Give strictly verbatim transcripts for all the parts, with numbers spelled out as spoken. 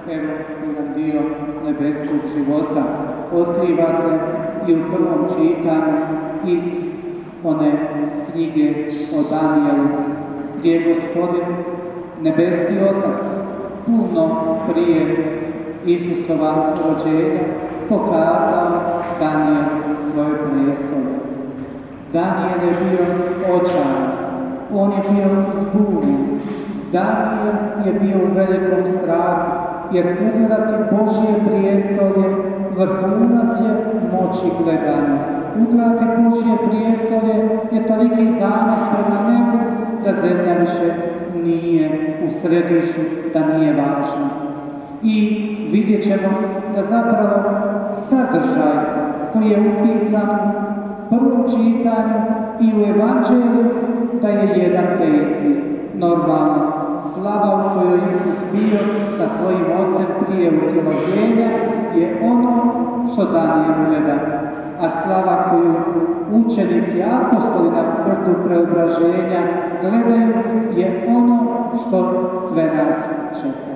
evo jedan dio nebeskog života. Otkriva se i u prvom čitanju iz one knjige o Danijelu, gdje je Gospodin, nebeski Otac, puno prije Isusova rođenja pokazao Danijelu svoje prijestolje. Danijel je bio očajan, on je bio zbunjen. Danijel je bio u velikom strahu, jer ugledati Božje prijestolje vrhunac je moći gledanja. Ugledati Božje prijestolje je toliki zanos prema nebu da zemlja više nije u središtu, da nije važna. I vidjet ćemo da zapravo sadržaj koji je upisan u prvom čitanju i u Evanđelju da je jedan te isti. Normalno, slava u kojoj Isus bio sa svojim Ocem prije utjelovljenja je ono što Danijel gleda, a slava koju učenici apostoli na brdu preobraženja gledaju je ono što sve nas čeka.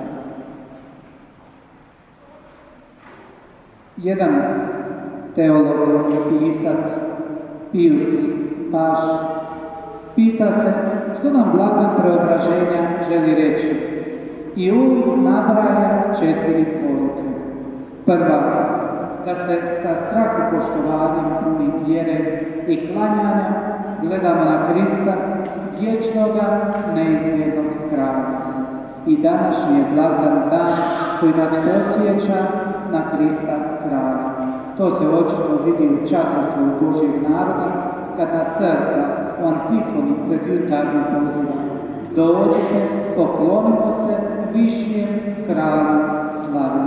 Jedan teolog, pisac, Pius Paš, pita se što nam blagdan preobraženja želi reći. I on nabraja četiri poruke. Prva, da se sa strahopoštovanjem puni vjere i klanjanja gledamo na Krista, vječnoga, neizmjernog kralja. I današnji je blagdan dan koji nas podsjeća na Krista kralja. To se očito vidi u časnosti Božjeg naroda, kad na crkva u Antifoni pred jutarnjim pozivom: dođite, poklonimo se višnjem kralju slave.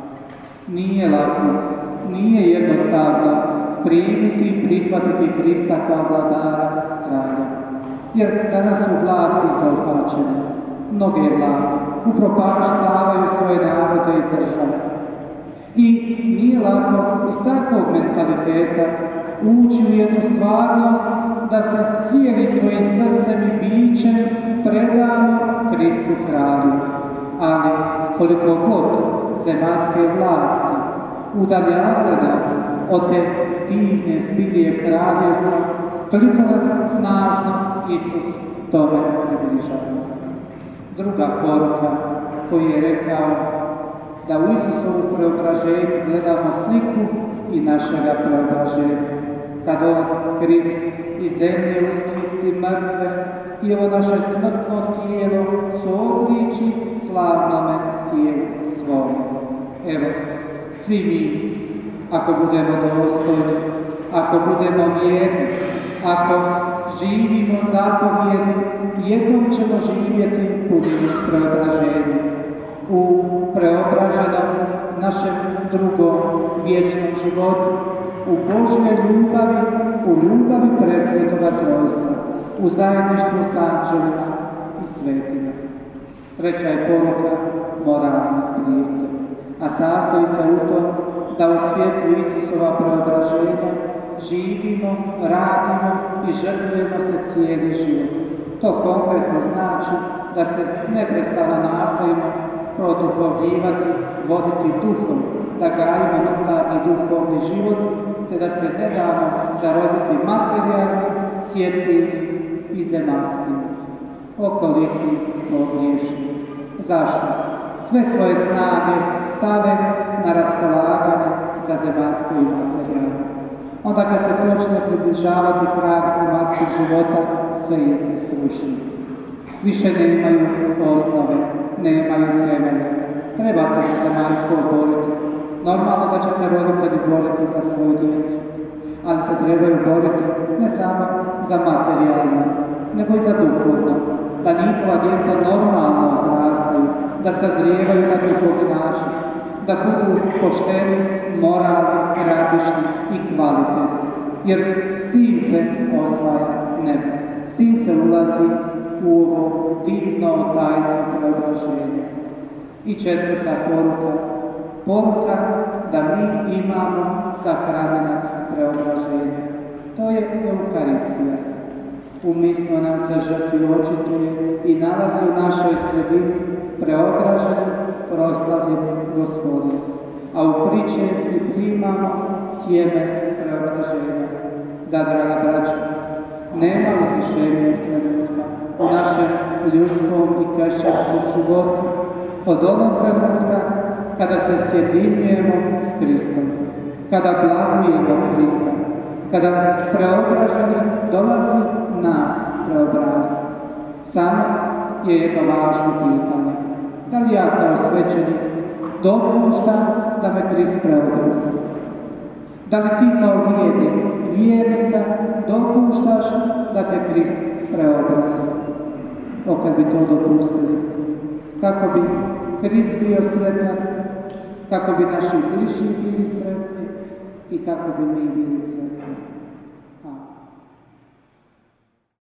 Nije lako, nije jednostavno primiti i prihvatiti Krista kao vladara kralja. Jer danas su vlasti zaopačene. Mnoge vlasti upropaštavaju svoje narode i države. I nije lako iz takvog mentaliteta ući u jednu stvarnost da se cijelim svojim srcem i bićem predamo Kristu kralju. Ali koliko god zemaljske vlasti udaljavale nas od te divne zbivije kraljevstva, toliko nas snažno Isus tome približava. Druga poruka koju je rekao da u Isusovu preobraženju gledamo sliku i našega preobraženja. Kad on, Krist, iz zemlje uskrsli mrtve i ovo naše smrtno tijelo suobliči slavnome tijelu svome. Evo, svi mi, ako budemo dostojni, ako budemo vjerni, ako živimo zapovjedno, jednom ćemo živjeti punim preobraženjem. U preobraženom našem drugom vječnom životu, u Božjoj ljubavi, u ljubavi presvetoga trojstva, u zajedništvu s anđelima i svetima. Treća je poruka moralna prijetnja, a sastoji se u tom da u svijetu Isusova preobraženja živimo, radimo i žrtvujemo se cijeli život. To konkretno znači da se neprestano nastojimo produhovljivati, voditi duhom, da gajimo unutarnji duhovni život, te da se ne damo zaroditi materijalni, svjetlim i zemaljskim. Okoliki pogriješni. Zašto? Sve svoje snage stave na raspolaganje za zemaljsko i materijalno. Onda kad se počne približavati prag zemaljskog života, sve je se sruši. Više ne imaju osnove, nemaju temelja. Treba se za zemaljsko boriti. Normalno da će se roditelji boriti za svoju djecu, ali se trebaju boriti ne samo za materijalno, nego i za duhovno, da njihova djeca normalno odrastaju, da sazrijevaju na duhovni način, da budu pošteni, moralni, radišni i kvalitetni. Jer s tim se osvaja nebo, s tim se ulazi u ovo divno tajstvo preobraženja. I četvrta poruka, poruka da mi imamo sakrament preobraženja. To je Eukaristija. Umysno nam se žrtvi očituje i nalazi u našoj sredini preobražen po proslavljeni Gospodin, a u pričesti primamo sjeme preobraženja. Da, draga braća, nema uzvišenja trenutka u našem ljudskom i kršćanskom životu od onog trenutka kada se sjedinjujemo s Kristom, kada blagujemo Krista, kada preobraženi dolazi nas preobraziti. Samo je jedno važno pitanje. Da li ja kao svećenik dopuštam da me Krist preobrazi? Da li ti kao vjernik, vjernica, dopuštaš da te Krist preobrazi? O, kad bi to dopustili, kako bi Krist bio sretan, kako bi naši bližnji bili sretni i kako bi mi bili sretni.